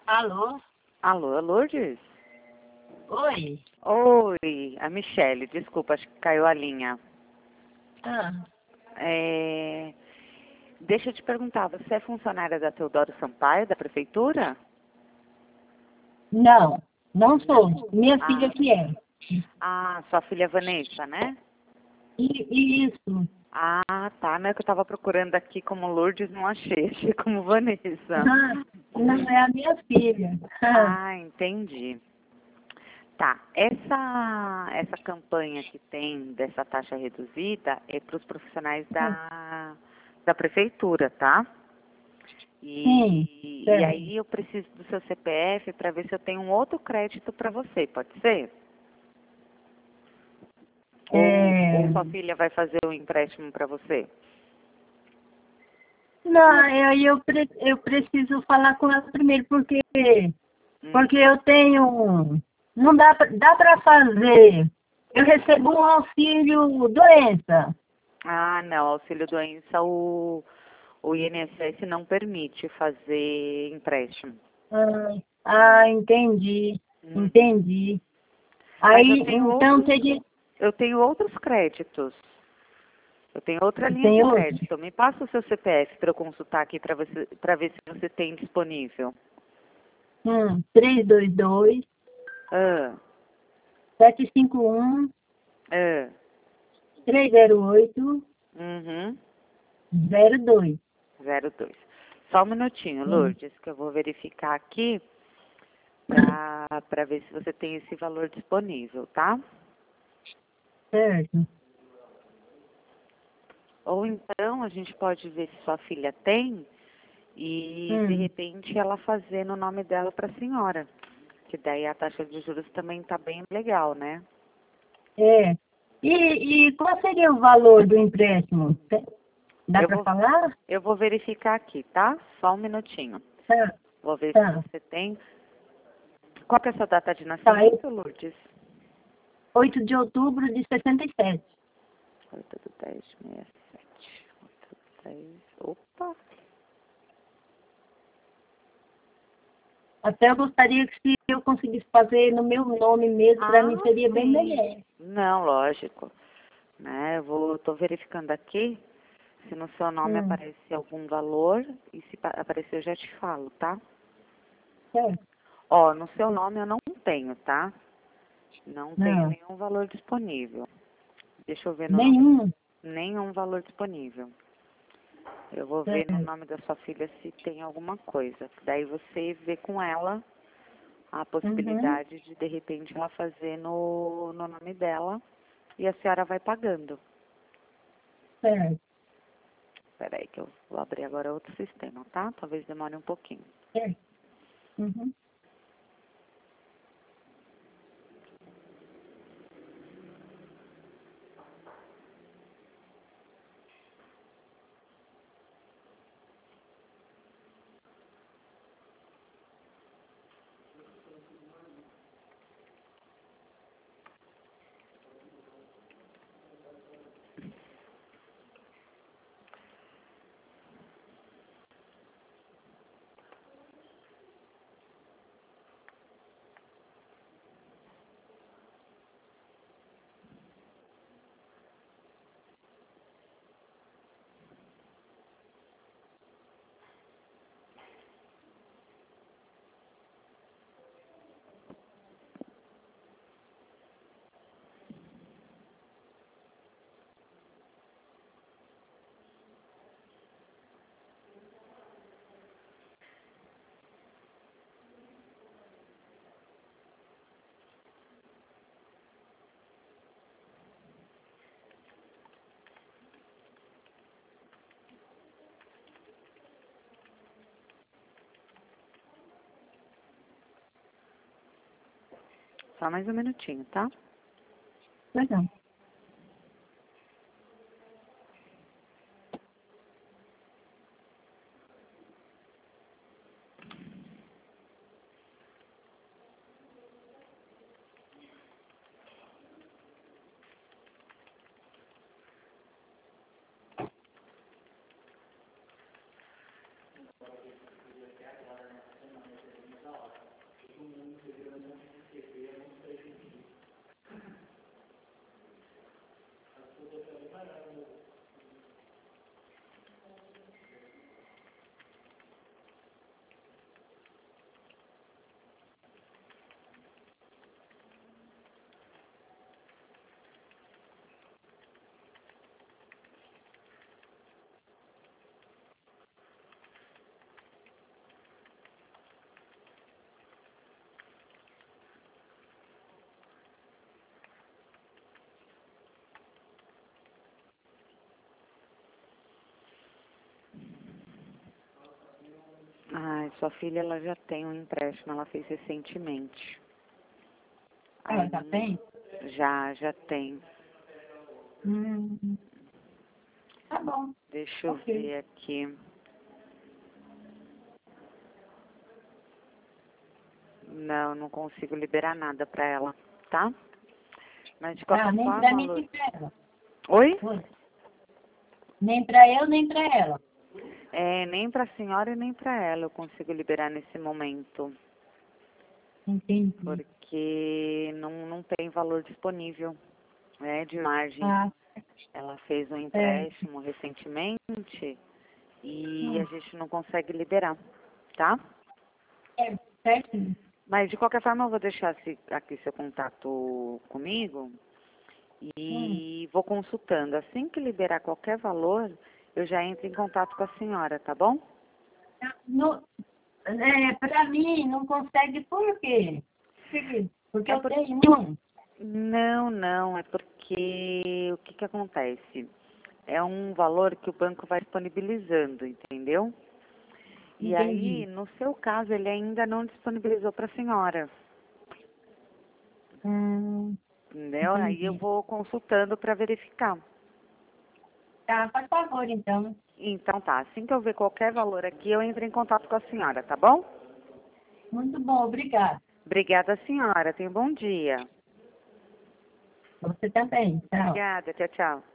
Alô? Alô, Lourdes? Oi? Oi, a Michele, desculpa, acho que caiu a linha. Ah, É, Deixa eu te perguntar, você é funcionária da Teodoro Sampaio, da prefeitura? não, não sou. Não. Minha filha Ah, que é. sua filha Vanessa, né? Isso. Ah, tá, né? Que eu tava procurando aqui como Lourdes, não achei, achei como Vanessa. Ah, não é a minha filha. Ah, entendi. Tá, essa campanha que tem dessa taxa reduzida é para os profissionais da prefeitura, tá? Sim, E certo. aí eu preciso do seu CPF para ver se eu tenho um outro crédito para você, pode ser? Ou É, sua filha vai fazer o empréstimo para você? não, eu preciso falar com ela primeiro, Hum. porque eu tenho. Não dá para fazer. Eu recebo um auxílio doença. Ah, não, auxílio doença, o INSS não permite fazer empréstimo. Entendi. Uhum. Entendi. Mas Aí, então, teria. eu tenho outros créditos. Eu tenho outra linha de Tem outro? crédito. Me passa o seu CPF para eu consultar aqui para ver se você tem disponível. 322 Ah, 751 ah, 308 uhum, 02. 02. Só um minutinho, Hum, Lourdes, que eu vou verificar aqui para ver se você tem esse valor disponível, tá? certo. Ou então a gente pode ver se sua filha tem e de Hum, repente ela fazer no nome dela para a senhora. Que daí a taxa de juros também tá bem legal, né? é. E qual seria o valor do empréstimo? Dá Eu para vou, falar? eu vou verificar aqui, tá? Só um minutinho. Tá, Vou ver se tá. você tem. Qual que é a sua data de Tá, nascimento, Lourdes? 8 de outubro de 67. 8 do 10, 67. 8 do 10. Opa! Até eu gostaria que se eu conseguisse fazer no meu nome mesmo, para mim Ah, seria bem sim. melhor. Não, lógico. Né? Tô verificando aqui se no seu nome Hum, aparece algum valor e se aparecer eu já te falo, tá? certo. Ó, no seu nome eu não tenho, tá? Não tenho Não, nenhum valor disponível. Deixa eu ver no nome. nenhum. Nenhum valor disponível. Eu vou ver no Certo. nome da sua filha se tem alguma coisa. Daí você vê com ela a Uhum, possibilidade de repente, ela fazer no nome dela e a senhora vai pagando. certo. Espera aí que eu vou abrir agora outro sistema, tá? Talvez demore um pouquinho. Certo. Uhum. Só mais um minutinho, tá? Legal. sua filha, ela já tem um empréstimo, ela fez recentemente. Ela já tem? Já tem. Tá bom. Deixa eu Ok. ver aqui. Não consigo liberar nada pra ela, tá? Mas de qualquer Nem pra forma, mim, Lu... nem pra ela. Oi? Oi. Nem pra eu, nem pra ela. Nem pra senhora e nem pra ela eu consigo liberar nesse momento. Entendi. Porque não tem valor disponível, né, de margem. Ela fez um empréstimo recentemente e a gente não consegue liberar, tá? Certinho. Mas de qualquer forma eu vou deixar aqui seu contato comigo e vou consultando. Assim que liberar qualquer valor, eu já entro em contato com a senhora, tá bom? Pra mim, não consegue por quê? Porque É eu por... tenho um. Não, é porque o que acontece? É um valor que o banco vai disponibilizando, entendeu? E aí, Entendi. no seu caso, ele ainda não disponibilizou para a senhora, entendeu? Aí eu Entendi. vou consultando para verificar. Tá, faz favor, então. Então tá, assim que eu ver qualquer valor aqui, eu entro em contato com a senhora, tá bom? Muito bom, obrigada. Obrigada, senhora. Tenha um bom dia. Você também. Tchau. Obrigada, tchau, tchau.